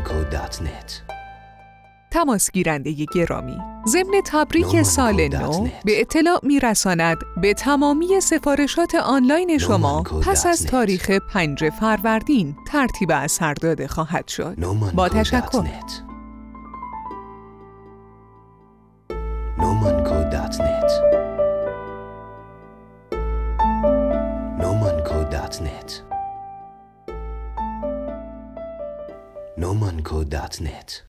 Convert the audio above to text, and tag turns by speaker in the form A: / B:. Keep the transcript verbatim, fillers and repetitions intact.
A: نومانکو دات نت.
B: تماس گیرنده گرامی، ضمن تبریک
A: نومانکو
B: سال
A: دات
B: نو
A: نت.
B: به اطلاع می‌رساند به تمامی سفارشات آنلاین شما
A: نومانکو
B: پس
A: دات
B: از
A: نت.
B: تاریخ پنج فروردین ترتیب اثر داده خواهد شد.
A: نومانکو
B: با
A: دات
B: تشکر.
A: نت. نومانکو دات نت. نومانکو دات نت. نومانکو دات نت.